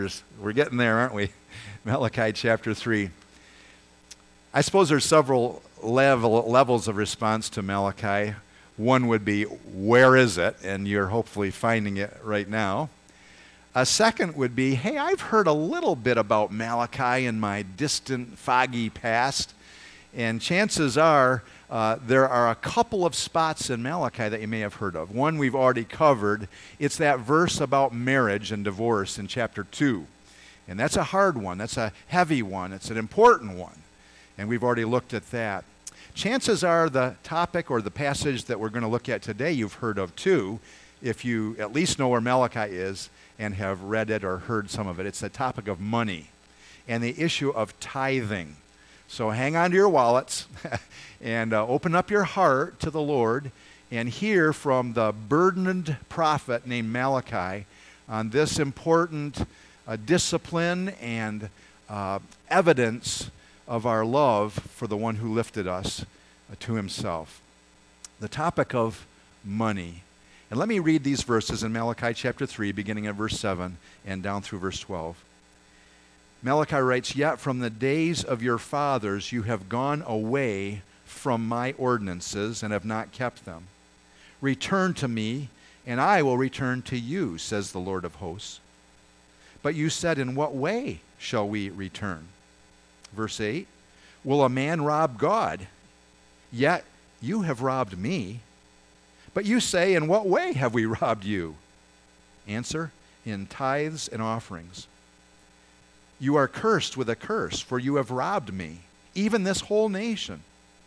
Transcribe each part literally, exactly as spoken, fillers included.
We're getting there, aren't we? Malachi chapter three. I suppose there's several level, levels of response to Malachi. One would be, where is it? And you're hopefully finding it right now. A second would be, hey, I've heard a little bit about Malachi in my distant, foggy past. And chances are uh, there are a couple of spots in Malachi that you may have heard of. One we've already covered. It's that verse about marriage and divorce in chapter two. And that's a hard one. That's a heavy one. It's an important one. And we've already looked at that. Chances are the topic or the passage that we're going to look at today you've heard of too, if you at least know where Malachi is and have read it or heard some of it. It's the topic of money and the issue of tithing. So hang on to your wallets and uh, open up your heart to the Lord and hear from the burdened prophet named Malachi on this important uh, discipline and uh, evidence of our love for the one who lifted us uh, to himself. The topic of money. And let me read these verses in Malachi chapter three, beginning at verse seven and down through verse twelve. Malachi writes, "Yet from the days of your fathers you have gone away from my ordinances and have not kept them. Return to me, and I will return to you, says the Lord of hosts. But you said, in what way shall we return?" Verse eight, "Will a man rob God? Yet you have robbed me. But you say, in what way have we robbed you?" Answer, in tithes and offerings. "You are cursed with a curse, for you have robbed me, even this whole nation.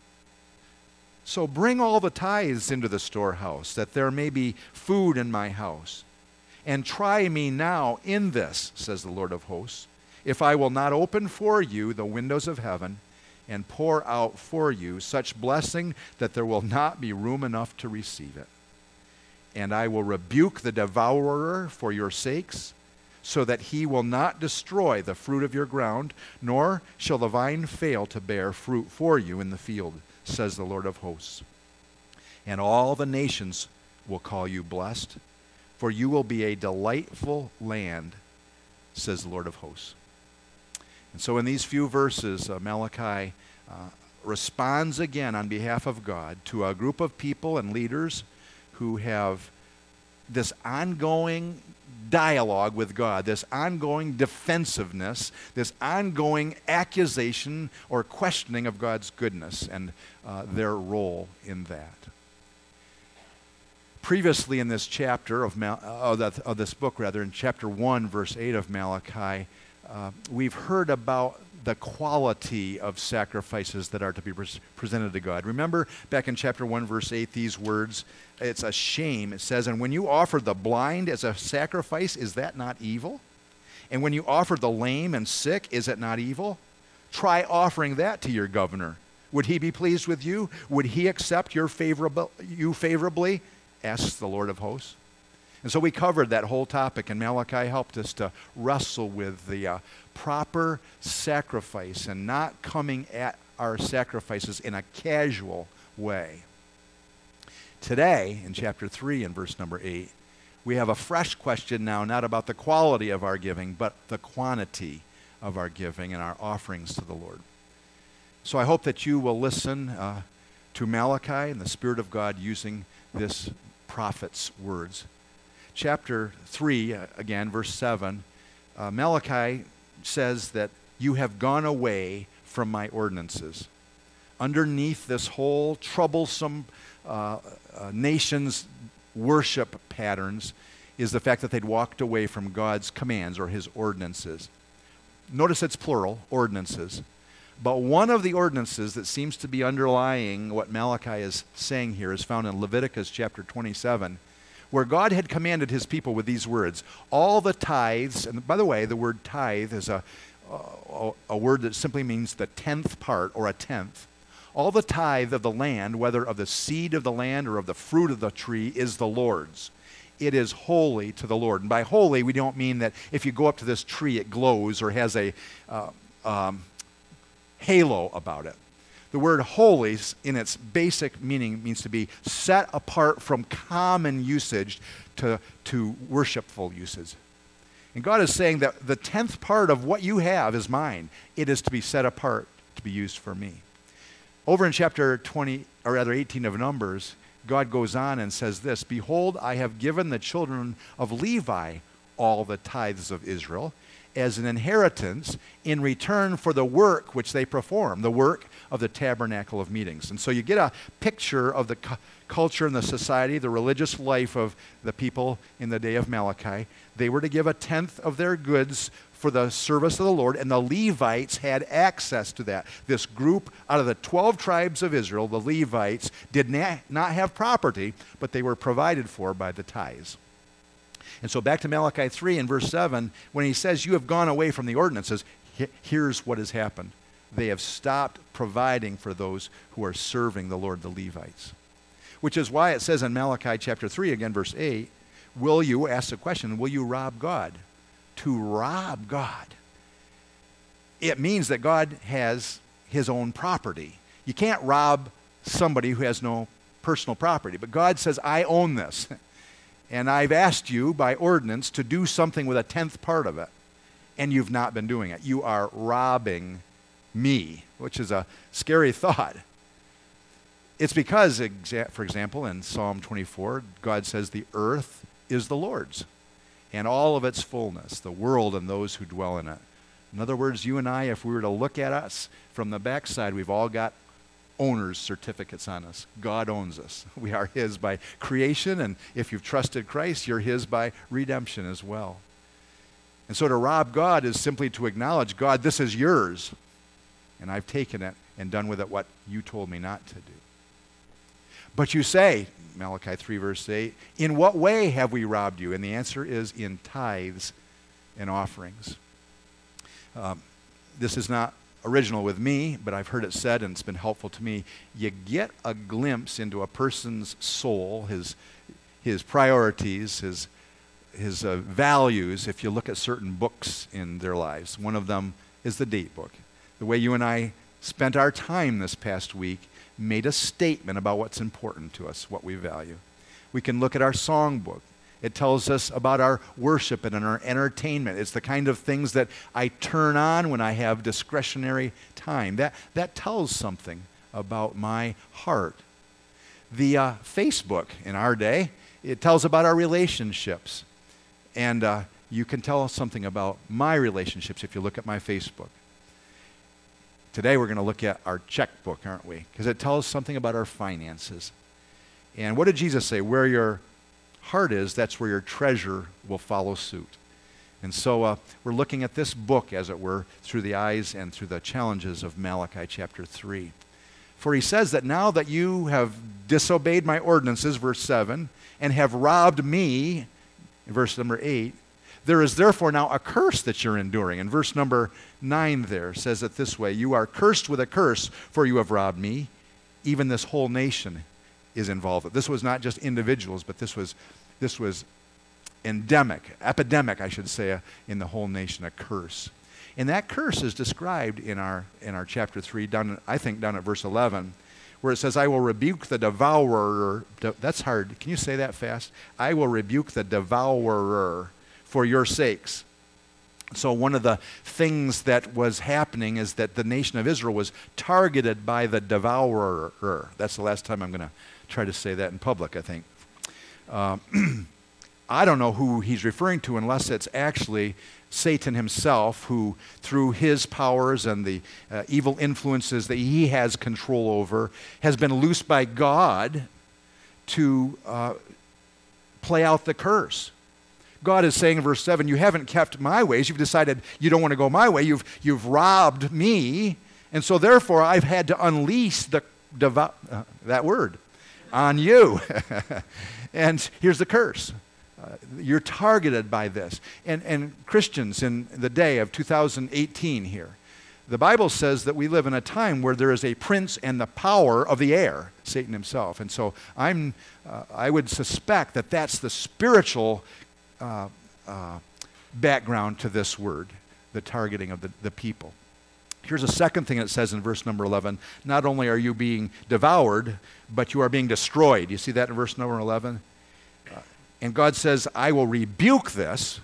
So bring all the tithes into the storehouse, that there may be food in my house. And try me now in this, says the Lord of hosts, if I will not open for you the windows of heaven and pour out for you such blessing that there will not be room enough to receive it. And I will rebuke the devourer for your sakes, so that he will not destroy the fruit of your ground, nor shall the vine fail to bear fruit for you in the field, says the Lord of hosts. And all the nations will call you blessed, for you will be a delightful land, says the Lord of hosts." And so in these few verses, uh, Malachi uh, responds again on behalf of God to a group of people and leaders who have this ongoing dialogue with God, this ongoing defensiveness, this ongoing accusation or questioning of God's goodness and uh, their role in that. Previously in this chapter of, Mal- of, the, of this book, rather, in chapter one, verse eight of Malachi, uh, we've heard about the quality of sacrifices that are to be pres- presented to God. Remember back in chapter one, verse eight, these words, it's a shame. It says, "And when you offer the blind as a sacrifice, is that not evil? And when you offer the lame and sick, is it not evil? Try offering that to your governor. Would he be pleased with you? Would he accept your favorable, you favorably? Asks the Lord of hosts." And so we covered that whole topic, and Malachi helped us to wrestle with the uh, proper sacrifice and not coming at our sacrifices in a casual way. Today, in chapter three and verse number eight, we have a fresh question now, not about the quality of our giving, but the quantity of our giving and our offerings to the Lord. So I hope that you will listen uh, to Malachi and the Spirit of God using this prophet's words. Chapter three, uh, again, verse seven, uh, Malachi says that you have gone away from my ordinances. Underneath this whole troublesome uh, uh, nation's worship patterns is the fact that they'd walked away from God's commands or his ordinances. Notice it's plural, ordinances. But one of the ordinances that seems to be underlying what Malachi is saying here is found in Leviticus chapter twenty-seven, where God had commanded his people with these words, all the tithes, and by the way, the word tithe is a, a, a word that simply means the tenth part or a tenth. All the tithe of the land, whether of the seed of the land or of the fruit of the tree, is the Lord's. It is holy to the Lord. And by holy, we don't mean that if you go up to this tree, it glows or has a uh, um, halo about it. The word holy, in its basic meaning, means to be set apart from common usage to, to worshipful uses. And God is saying that the tenth part of what you have is mine. It is to be set apart to be used for me. Over in chapter twenty, or rather eighteen of Numbers, God goes on and says this, "Behold, I have given the children of Levi all the tithes of Israel as an inheritance in return for the work which they perform," the work of the tabernacle of meetings. And so you get a picture of the cu- culture and the society, the religious life of the people in the day of Malachi. They were to give a tenth of their goods for the service of the Lord, and the Levites had access to that. This group out of the twelve tribes of Israel, the Levites, did not, not have property, but they were provided for by the tithes. And so back to Malachi three in verse seven, when he says, "You have gone away from the ordinances," he- here's what has happened. They have stopped providing for those who are serving the Lord, the Levites. Which is why it says in Malachi chapter three, again verse eight, will you, ask the question, will you rob God? To rob God. It means that God has his own property. You can't rob somebody who has no personal property. But God says, I own this. And I've asked you by ordinance to do something with a tenth part of it. And you've not been doing it. You are robbing me, which is a scary thought. It's because, for example, in Psalm twenty-four, God says the earth is the Lord's and all of its fullness, the world and those who dwell in it. In other words, you and I, if we were to look at us from the backside, we've all got owner's certificates on us. God owns us. We are his by creation, and if you've trusted Christ, you're his by redemption as well. And so to rob God is simply to acknowledge, God, this is yours, and I've taken it and done with it what you told me not to do. But you say, Malachi three verse eight, in what way have we robbed you? And the answer is in tithes and offerings. Um, this is not original with me, but I've heard it said, and it's been helpful to me. You get a glimpse into a person's soul, his his priorities, his his uh, values, if you look at certain books in their lives. One of them is the date book. The way you and I spent our time this past week made a statement about what's important to us, what we value. We can look at our songbook. It tells us about our worship and our entertainment. It's the kind of things that I turn on when I have discretionary time. That, that tells something about my heart. The uh, Facebook in our day, it tells about our relationships. And uh, you can tell something about my relationships if you look at my Facebook. Today we're going to look at our checkbook, aren't we? Because it tells something about our finances. And what did Jesus say? Where your heart is, that's where your treasure will follow suit. And so uh, we're looking at this book, as it were, through the eyes and through the challenges of Malachi chapter three. For he says that now that you have disobeyed my ordinances, verse seven, and have robbed me, verse number eight, there is therefore now a curse that you're enduring. And verse number nine there says it this way, you are cursed with a curse, for you have robbed me. Even this whole nation is involved. This was not just individuals, but this was this was endemic, epidemic, I should say, uh, in the whole nation, a curse. And that curse is described in our in our chapter three, down I think down at verse eleven, where it says, I will rebuke the devourer. That's hard. Can you say that fast? I will rebuke the devourer for your sakes. So one of the things that was happening is that the nation of Israel was targeted by the devourer. That's the last time I'm going to try to say that in public, I think. Um, I don't know who he's referring to unless it's actually Satan himself, who through his powers and the uh, evil influences that he has control over, has been loosed by God to uh, play out the curse. God is saying in verse seven, you haven't kept my ways. You've decided you don't want to go my way. You've, you've robbed me. And so therefore I've had to unleash the devout, uh, that word, on you. And here's the curse. Uh, you're targeted by this. And, and Christians in the day of two thousand eighteen here, the Bible says that we live in a time where there is a prince and the power of the air, Satan himself. And so I'm, uh, I would suspect that that's the spiritual Uh, uh, background to this word, the targeting of the, the people. Here's a second thing it says in verse number eleven. Not only are you being devoured, but you are being destroyed. You see that in verse number eleven? Uh, and God says, I will rebuke this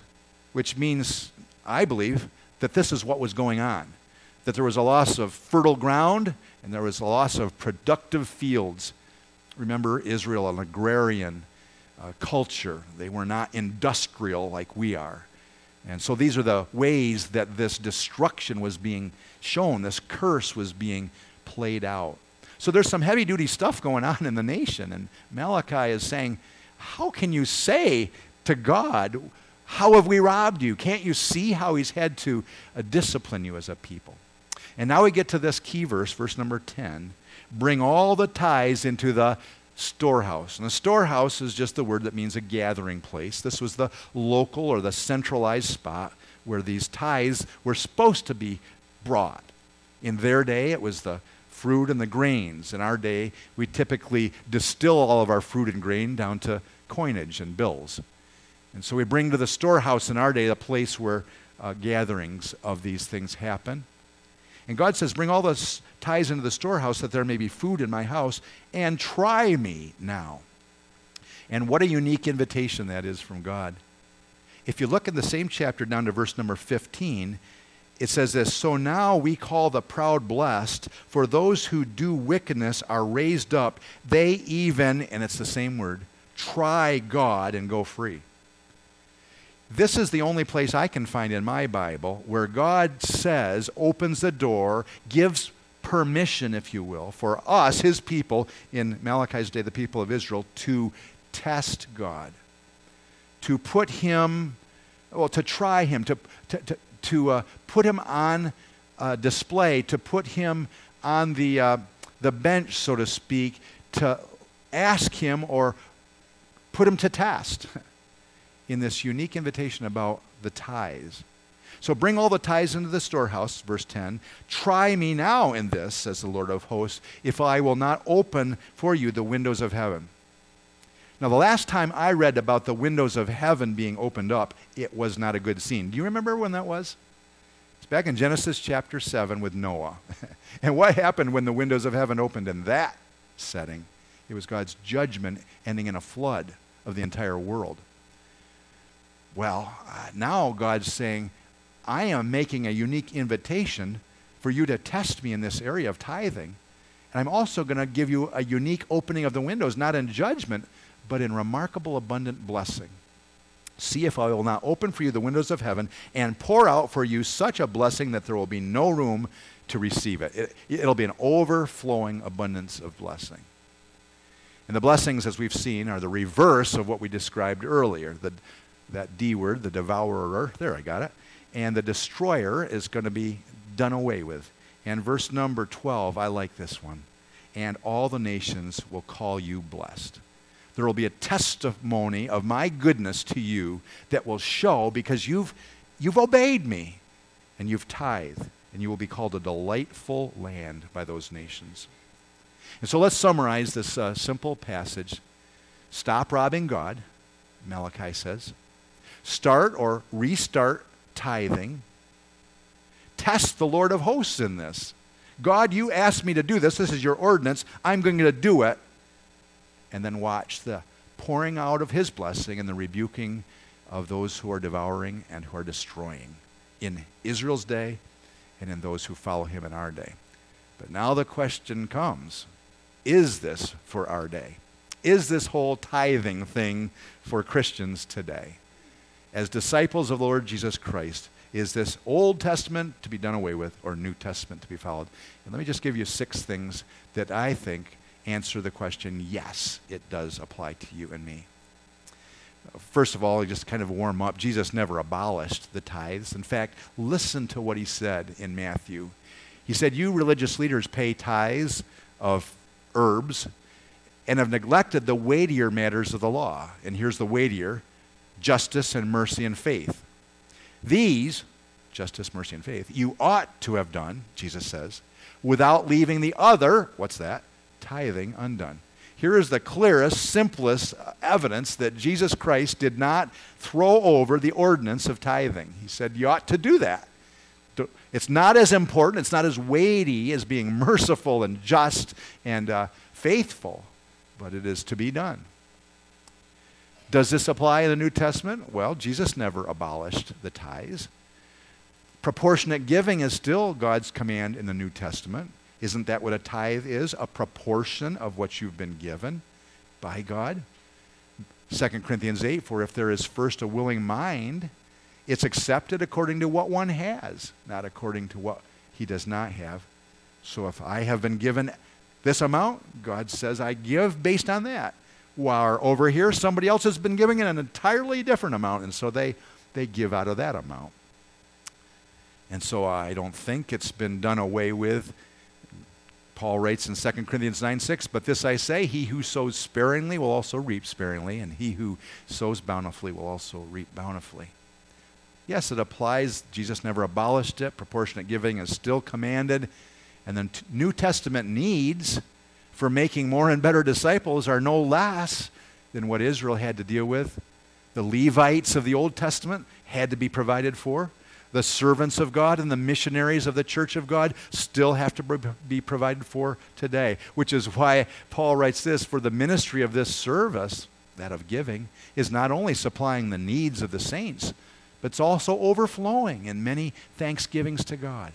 which means, I believe, that this is what was going on. That there was a loss of fertile ground and there was a loss of productive fields. Remember, Israel, an agrarian uh, culture. They were not industrial like we are. And so these are the ways that this destruction was being shown, this curse was being played out. So there's some heavy-duty stuff going on in the nation, and Malachi is saying, how can you say to God, how have we robbed you? Can't you see how he's had to uh, discipline you as a people? And now we get to this key verse, verse number ten. Bring all the tithes into the storehouse. And the storehouse is just the word that means a gathering place. This was the local or the centralized spot where these tithes were supposed to be brought. In their day, it was the fruit and the grains. In our day, we typically distill all of our fruit and grain down to coinage and bills. And so we bring to the storehouse in our day the place where uh, gatherings of these things happen. And God says, bring all the tithes into the storehouse that there may be food in my house, and try me now. And what a unique invitation that is from God. If you look in the same chapter down to verse number fifteen, it says this, so now we call the proud blessed, for those who do wickedness are raised up. They even, and it's the same word, try God and go free. This is the only place I can find in my Bible where God says, opens the door, gives permission, if you will, for us, his people, in Malachi's day, the people of Israel, to test God, to put him, well, to try him, to, to, to, to uh, put him on uh, display, to put him on the, uh, the bench, so to speak, to ask him or put him to test in this unique invitation about the tithes. So bring all the tithes into the storehouse, verse ten. Try me now in this, says the Lord of hosts, if I will not open for you the windows of heaven. Now, the last time I read about the windows of heaven being opened up, it was not a good scene. Do you remember when that was? It's back in Genesis chapter seven with Noah. And what happened when the windows of heaven opened in that setting? It was God's judgment ending in a flood of the entire world. Well, uh, now God's saying, I am making a unique invitation for you to test me in this area of tithing. And I'm also going to give you a unique opening of the windows, not in judgment, but in remarkable abundant blessing. See if I will not open for you the windows of heaven and pour out for you such a blessing that there will be no room to receive it. it it'll be an overflowing abundance of blessing. And the blessings, as we've seen, are the reverse of what we described earlier. The That D word, the devourer, there I got it. And the destroyer is going to be done away with. And verse number twelve, I like this one. And all the nations will call you blessed. There will be a testimony of my goodness to you that will show because you've, you've obeyed me and you've tithed. And you will be called a delightful land by those nations. And so let's summarize this uh, simple passage. Stop robbing God, Malachi says. Start or restart tithing. Test the Lord of hosts in this. God, you asked me to do this. This is your ordinance. I'm going to do it. And then watch the pouring out of his blessing and the rebuking of those who are devouring and who are destroying in Israel's day and in those who follow him in our day. But now the question comes, is this for our day? Is this whole tithing thing for Christians today? As disciples of the Lord Jesus Christ, is this Old Testament to be done away with or New Testament to be followed? And let me just give you six things that I think answer the question, yes, it does apply to you and me. First of all, just kind of warm up, Jesus never abolished the tithes. In fact, listen to what he said in Matthew. He said, you religious leaders pay tithes of herbs and have neglected the weightier matters of the law. And here's the weightier: justice and mercy and faith. These, justice, mercy, and faith, you ought to have done, Jesus says, without leaving the other, what's that? Tithing undone. Here is the clearest, simplest evidence that Jesus Christ did not throw over the ordinance of tithing. He said you ought to do that. It's not as important, it's not as weighty as being merciful and just and uh, faithful, but it is to be done. Does this apply in the New Testament? Well, Jesus never abolished the tithes. Proportionate giving is still God's command in the New Testament. Isn't that what a tithe is? A proportion of what you've been given by God. Second Corinthians eight, for if there is first a willing mind, it's accepted according to what one has, not according to what he does not have. So if I have been given this amount, God says I give based on that. While over here, somebody else has been giving an entirely different amount, and so they, they give out of that amount. And so I don't think it's been done away with. Paul writes in Second Corinthians nine six, but this I say, he who sows sparingly will also reap sparingly, and he who sows bountifully will also reap bountifully. Yes, it applies. Jesus never abolished it. Proportionate giving is still commanded. And then t- New Testament needs for making more and better disciples are no less than what Israel had to deal with. The Levites of the Old Testament had to be provided for. The servants of God and the missionaries of the church of God still have to be provided for today, which is why Paul writes this, for the ministry of this service, that of giving, is not only supplying the needs of the saints, but it's also overflowing in many thanksgivings to God.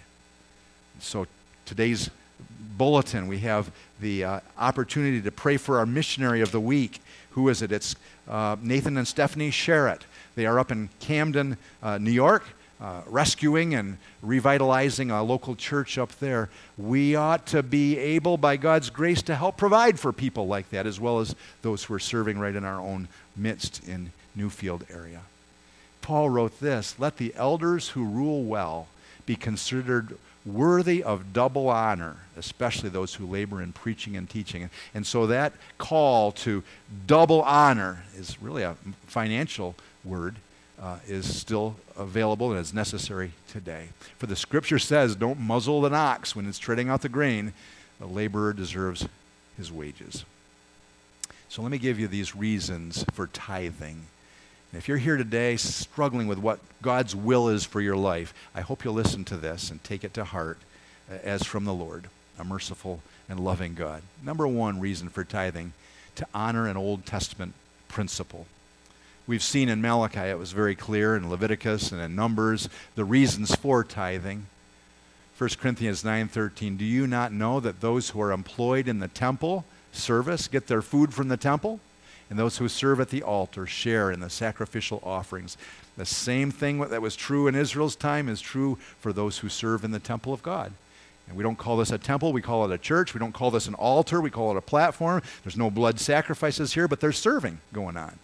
So today's bulletin, we have the uh, opportunity to pray for our missionary of the week. Who is it? It's uh, Nathan and Stephanie Sherritt. They are up in Camden, uh, New York, uh, rescuing and revitalizing a local church up there. We ought to be able, by God's grace, to help provide for people like that, as well as those who are serving right in our own midst in Newfield area. Paul wrote this, let the elders who rule well be considered worthy of double honor, especially those who labor in preaching and teaching. And, and so that call to double honor is really a financial word, uh, is still available and is necessary today. For the scripture says, don't muzzle an ox when it's treading out the grain. The laborer deserves his wages. So let me give you these reasons for tithing. If you're here today struggling with what God's will is for your life, I hope you'll listen to this and take it to heart as from the Lord, a merciful and loving God. Number one reason for tithing, to honor an Old Testament principle. We've seen in Malachi, it was very clear, in Leviticus and in Numbers, the reasons for tithing. First Corinthians nine thirteen, do you not know that those who are employed in the temple service get their food from the temple? And those who serve at the altar share in the sacrificial offerings. The same thing that was true in Israel's time is true for those who serve in the temple of God. And we don't call this a temple, we call it a church. We don't call this an altar, we call it a platform. There's no blood sacrifices here, but there's serving going on.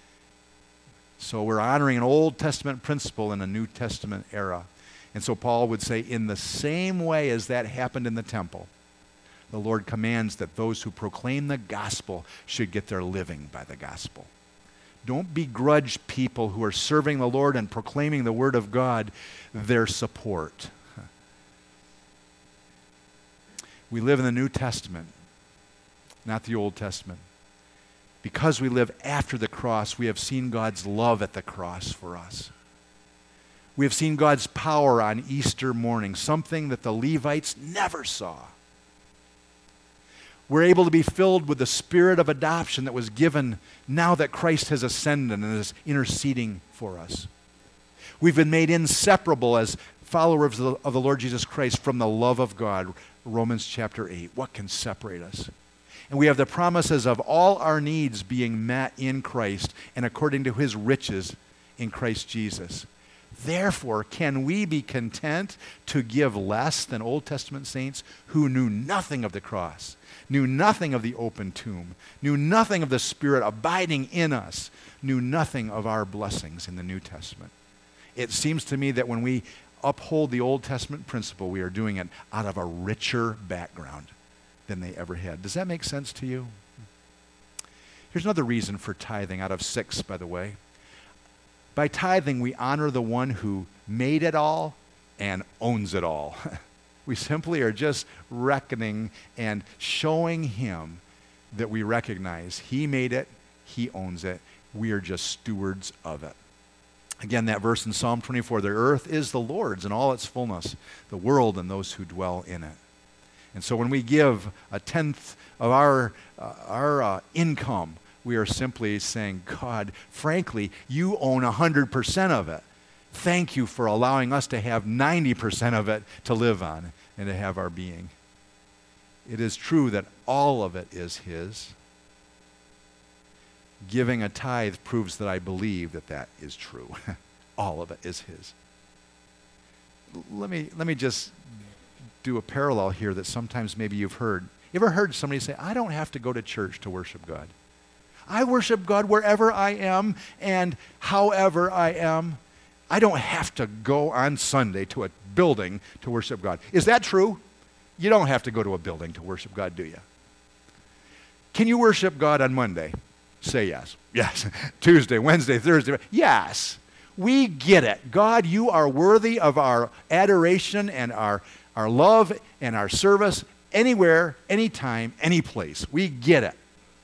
So we're honoring an Old Testament principle in a New Testament era. And so Paul would say, in the same way as that happened in the temple, the Lord commands that those who proclaim the gospel should get their living by the gospel. Don't begrudge people who are serving the Lord and proclaiming the word of God their support. We live in the New Testament, not the Old Testament. Because we live after the cross, we have seen God's love at the cross for us. We have seen God's power on Easter morning, something that the Levites never saw. We're able to be filled with the spirit of adoption that was given now that Christ has ascended and is interceding for us. We've been made inseparable as followers of the, of the Lord Jesus Christ from the love of God. Romans chapter eight. What can separate us? And we have the promises of all our needs being met in Christ and according to his riches in Christ Jesus. Therefore, can we be content to give less than Old Testament saints who knew nothing of the cross, knew nothing of the open tomb, knew nothing of the Spirit abiding in us, knew nothing of our blessings in the New Testament? It seems to me that when we uphold the Old Testament principle, we are doing it out of a richer background than they ever had. Does that make sense to you? Here's another reason for tithing out of six, by the way. By tithing, we honor the one who made it all and owns it all. We simply are just reckoning and showing him that we recognize he made it, he owns it, we are just stewards of it. Again, that verse in Psalm twenty-four, the earth is the Lord's and all its fullness, the world and those who dwell in it. And so when we give a tenth of our, uh, our uh, income, We are simply saying, God, frankly, you own one hundred percent of it. Thank you for allowing us to have ninety percent of it to live on and to have our being. It is true that all of it is His. Giving a tithe proves that I believe that that is true. All of it is His. Let me, let me just do a parallel here that sometimes maybe you've heard. You ever heard somebody say, I don't have to go to church to worship God. I worship God wherever I am and however I am. I don't have to go on Sunday to a building to worship God. Is that true? You don't have to go to a building to worship God, do you? Can you worship God on Monday? Say yes. Yes. Tuesday, Wednesday, Thursday. Yes. We get it. God, you are worthy of our adoration and our, our love and our service anywhere, anytime, any place. We get it.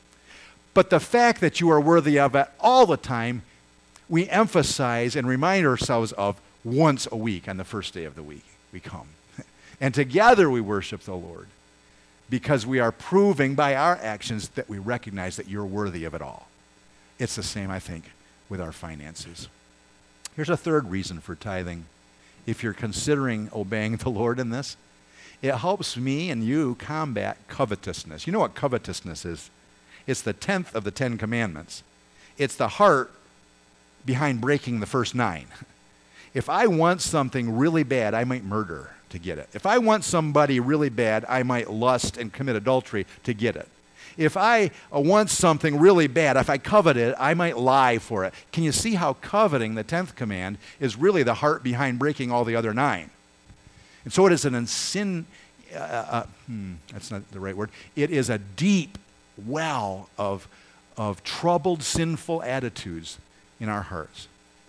But the fact that you are worthy of it all the time, we emphasize and remind ourselves of once a week on the first day of the week. We come. And together we worship the Lord because we are proving by our actions that we recognize that you're worthy of it all. It's the same, I think, with our finances. Here's a third reason for tithing. If you're considering obeying the Lord in this, it helps me and you combat covetousness. You know what covetousness is? It's the tenth of the Ten Commandments. It's the heart behind breaking the first nine. If I want something really bad, I might murder to get it. If I want somebody really bad, I might lust and commit adultery to get it. If I uh, want something really bad, if I covet it, I might lie for it. Can you see how coveting, the tenth command, is really the heart behind breaking all the other nine? And so it is an sin, uh, uh, hmm, that's not the right word. It is a deep well of, of troubled, sinful attitudes in our hearts.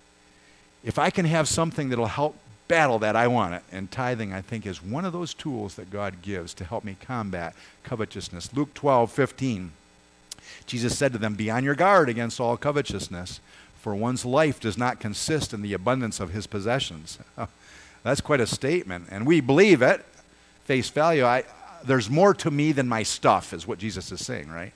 If I can have something that'll help battle that, I want it. And tithing, I think, is one of those tools that God gives to help me combat covetousness. Luke twelve fifteen, Jesus said to them, be on your guard against all covetousness, for one's life does not consist in the abundance of his possessions. That's quite a statement, and we believe it. Face value, I, there's more to me than my stuff, is what Jesus is saying, right?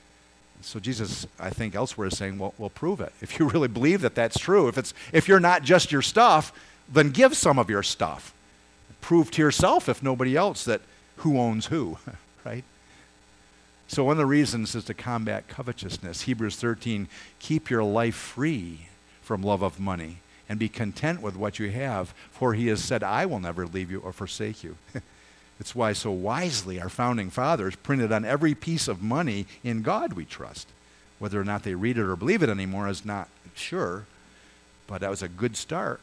So Jesus, I think, elsewhere is saying, well, well, prove it. If you really believe that that's true, if it's if you're not just your stuff, then give some of your stuff. Prove to yourself, if nobody else, that who owns who, right? So one of the reasons is to combat covetousness. Hebrews thirteen, keep your life free from love of money and be content with what you have, for he has said, I will never leave you or forsake you. It's why so wisely our founding fathers printed on every piece of money, in God we trust. Whether or not they read it or believe it anymore is not sure, but that was a good start.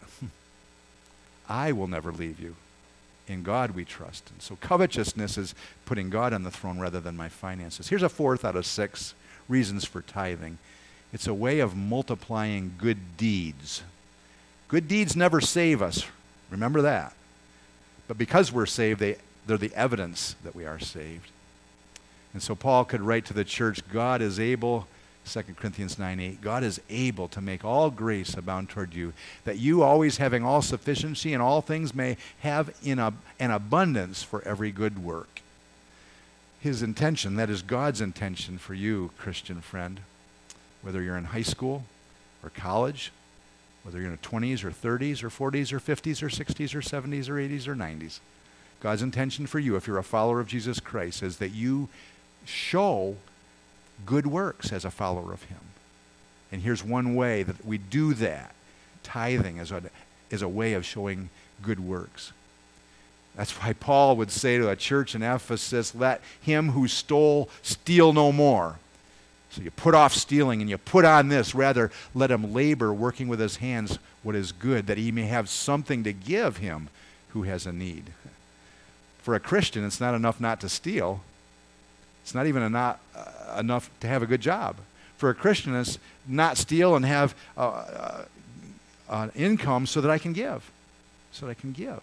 I will never leave you. In God we trust. And so covetousness is putting God on the throne rather than my finances. Here's a fourth out of six reasons for tithing. It's a way of multiplying good deeds. Good deeds never save us. Remember that. But because we're saved, they, they're the evidence that we are saved. And so Paul could write to the church, God is able, Second Corinthians nine eight, God is able to make all grace abound toward you, that you, always having all sufficiency in all things, may have in a, an abundance for every good work. His intention, that is God's intention for you, Christian friend, whether you're in high school or college, whether you're in your twenties or thirties or forties or fifties or sixties or seventies or eighties or nineties. God's intention for you, if you're a follower of Jesus Christ, is that you show good works as a follower of him. And here's one way that we do that. Tithing is a, is a way of showing good works. That's why Paul would say to a church in Ephesus, let him who stole steal no more. So you put off stealing and you put on this. Rather, let him labor, working with his hands what is good, that he may have something to give him who has a need. For a Christian, it's not enough not to steal. It's not even enough, uh, enough to have a good job. For a Christian, it's not steal and have uh, uh, an income so that I can give. So that I can give.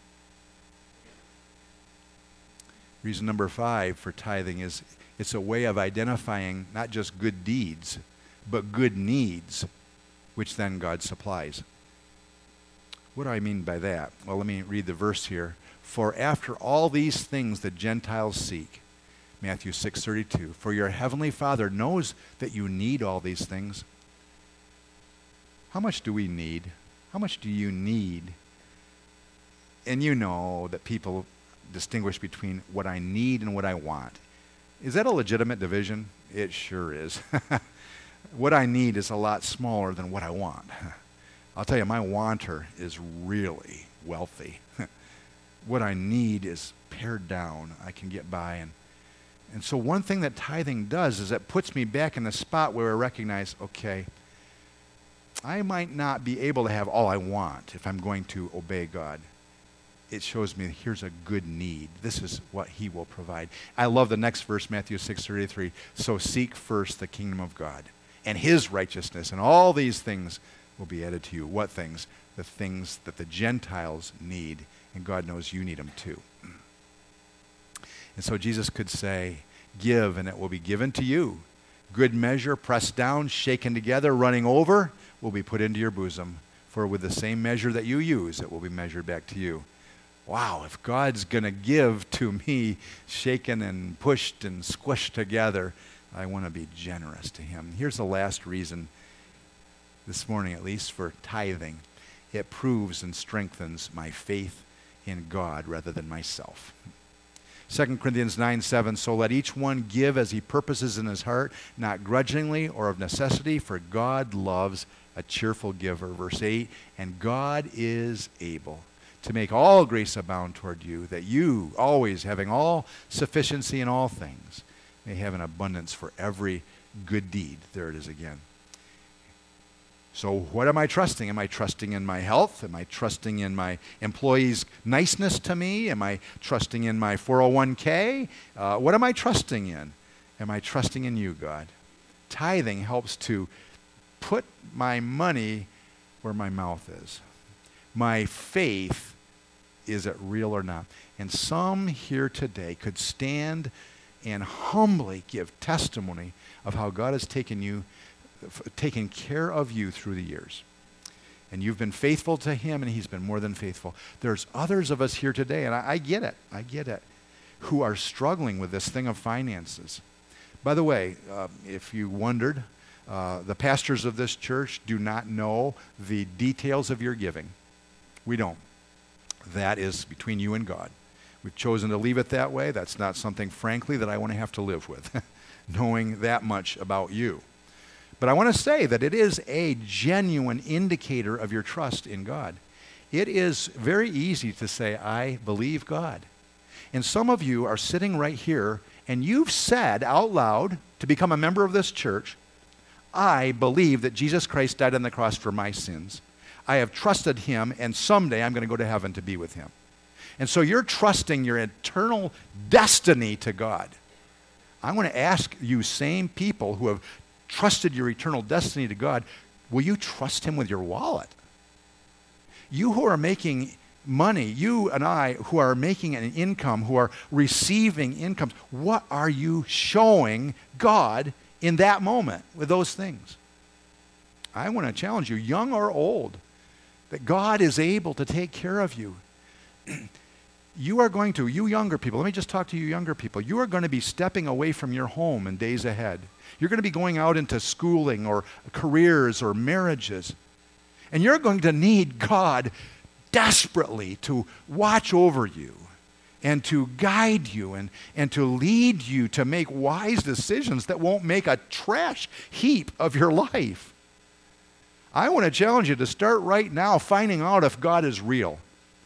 Reason number five for tithing is it's a way of identifying not just good deeds, but good needs, which then God supplies. What do I mean by that? Well, let me read the verse here. For after all these things the Gentiles seek, Matthew six thirty-two. For your heavenly Father knows that you need all these things. How much do we need? How much do you need? And you know that people distinguish between what I need and what I want. Is that a legitimate division? It sure is. What I need is a lot smaller than what I want. I'll tell you, my wanter is really wealthy. What I need is pared down. I can get by. And, and so one thing that tithing does is it puts me back in the spot where I recognize, okay, I might not be able to have all I want if I'm going to obey God. It shows me here's a good need. This is what he will provide. I love the next verse, Matthew six thirty-three. So seek first the kingdom of God and his righteousness, and all these things will be added to you. What things? The things that the Gentiles need, and God knows you need them too. And so Jesus could say, give, and it will be given to you. Good measure, pressed down, shaken together, running over, will be put into your bosom. For with the same measure that you use, it will be measured back to you. Wow, if God's going to give to me shaken and pushed and squished together, I want to be generous to him. Here's the last reason, this morning at least, for tithing. It proves and strengthens my faith in God rather than myself. Second Corinthians nine seven, so let each one give as he purposes in his heart, not grudgingly or of necessity, for God loves a cheerful giver. Verse eight, and God is able to make all grace abound toward you, that you, always having all sufficiency in all things, may have an abundance for every good deed. There it is again. So what am I trusting? Am I trusting in my health? Am I trusting in my employees' niceness to me? Am I trusting in my four oh one k? Uh, what am I trusting in? Am I trusting in you, God? Tithing helps to put my money where my mouth is. My faith, is it real or not? And some here today could stand and humbly give testimony of how God has taken you, taken care of you through the years. And you've been faithful to him, and he's been more than faithful. There's others of us here today, and I, I get it, I get it, who are struggling with this thing of finances. By the way, uh, if you wondered, uh, the pastors of this church do not know the details of your giving. We don't. That is between you and God. We've chosen to leave it that way. That's not something, frankly, that I want to have to live with, knowing that much about you. But I want to say that it is a genuine indicator of your trust in God. It is very easy to say, I believe God. And some of you are sitting right here, and you've said out loud to become a member of this church, I believe that Jesus Christ died on the cross for my sins. I have trusted him, and someday I'm going to go to heaven to be with him. And so you're trusting your eternal destiny to God. I want to ask you, same people who have trusted your eternal destiny to God, will you trust him with your wallet? You who are making money, you and I who are making an income, who are receiving incomes, what are you showing God in that moment with those things? I want to challenge you, young or old, that God is able to take care of you. You are going to, you younger people, let me just talk to you younger people. You are going to be stepping away from your home in days ahead. You're going to be going out into schooling or careers or marriages. And you're going to need God desperately to watch over you and to guide you and, and to lead you to make wise decisions that won't make a trash heap of your life. I want to challenge you to start right now finding out if God is real.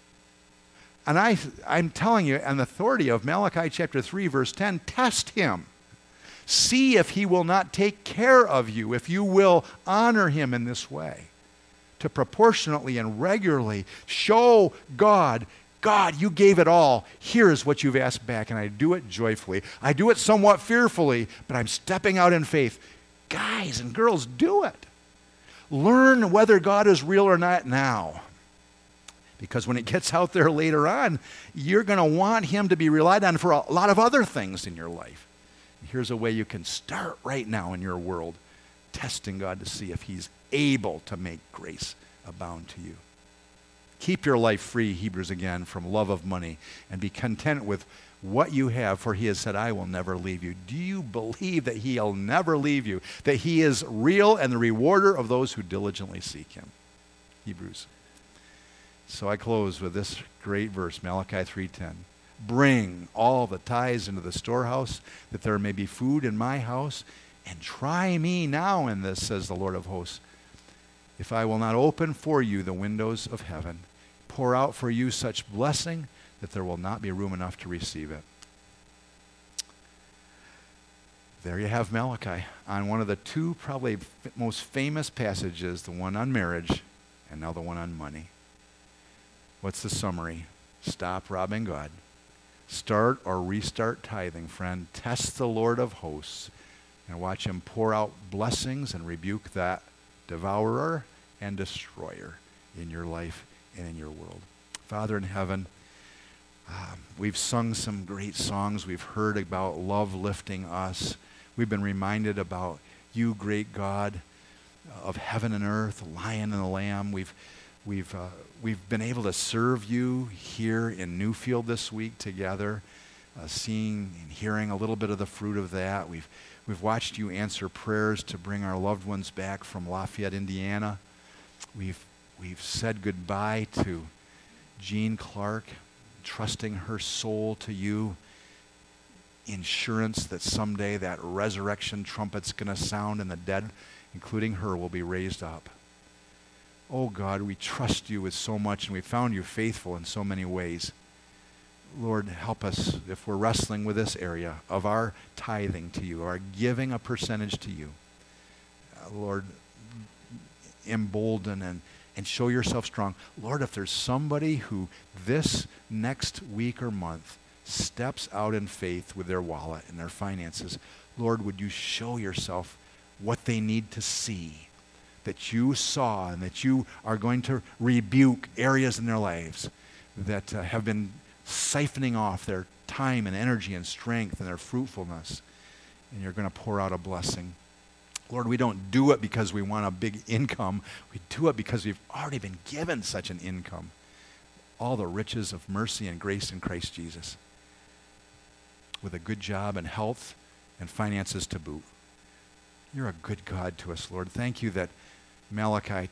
And I, I'm telling you, on the authority of Malachi chapter three, verse ten, test him. See if he will not take care of you, if you will honor him in this way. To proportionately and regularly show God, God, you gave it all. Here is what you've asked back, and I do it joyfully. I do it somewhat fearfully, but I'm stepping out in faith. Guys and girls, do it. Learn whether God is real or not now. Because when it gets out there later on, you're going to want him to be relied on for a lot of other things in your life. Here's a way you can start right now in your world, testing God to see if he's able to make grace abound to you. Keep your life free, Hebrews again, from love of money, and be content with what you have, for he has said, I will never leave you. Do you believe that he'll never leave you, that he is real and the rewarder of those who diligently seek him? Hebrews. So I close with this great verse, Malachi three ten. Bring all the tithes into the storehouse, that there may be food in my house, and try me now in this, says the Lord of hosts, if I will not open for you the windows of heaven, pour out for you such blessing that there will not be room enough to receive it. There you have Malachi on one of the two probably f- most famous passages, the one on marriage and now the one on money. What's the summary? Stop robbing God. Start or restart tithing, friend. Test the Lord of hosts and watch him pour out blessings and rebuke that devourer and destroyer in your life and in your world. Father in heaven, um, we've sung some great songs. We've heard about love lifting us. We've been reminded about you, great God of heaven and earth, the lion and the lamb. We've we've uh, we've been able to serve you here in Newfield this week together, uh, seeing and hearing a little bit of the fruit of that. We've we've watched you answer prayers to bring our loved ones back from Lafayette, Indiana. We've we've said goodbye to Jean Clark, trusting her soul to you, insurance that someday that resurrection trumpet's going to sound and the dead, including her, will be raised up. Oh God, we trust you with so much, and we found you faithful in so many ways. Lord, help us if we're wrestling with this area of our tithing to you, our giving a percentage to you. Uh, Lord, embolden and, and show yourself strong. Lord, if there's somebody who this next week or month steps out in faith with their wallet and their finances, Lord, would you show yourself what they need to see, that you saw, and that you are going to rebuke areas in their lives that uh, have been siphoning off their time and energy and strength and their fruitfulness, and you're going to pour out a blessing. Lord, we don't do it because we want a big income. We do it because we've already been given such an income. All the riches of mercy and grace in Christ Jesus, with a good job and health and finances to boot. You're a good God to us, Lord. Thank you that Malachi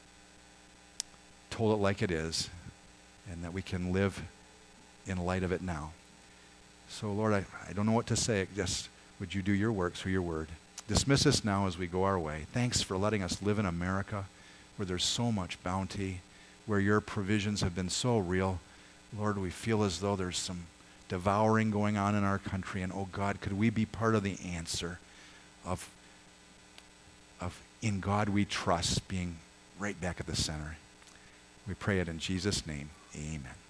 told it like it is, and that we can live in light of it now. So, Lord, I, I don't know what to say. Just would you do your work through your word. Dismiss us now as we go our way. Thanks for letting us live in America where there's so much bounty, where your provisions have been so real. Lord, we feel as though there's some devouring going on in our country, and oh God, could we be part of the answer of, of in God we trust being right back at the center. We pray it in Jesus' name. Amen.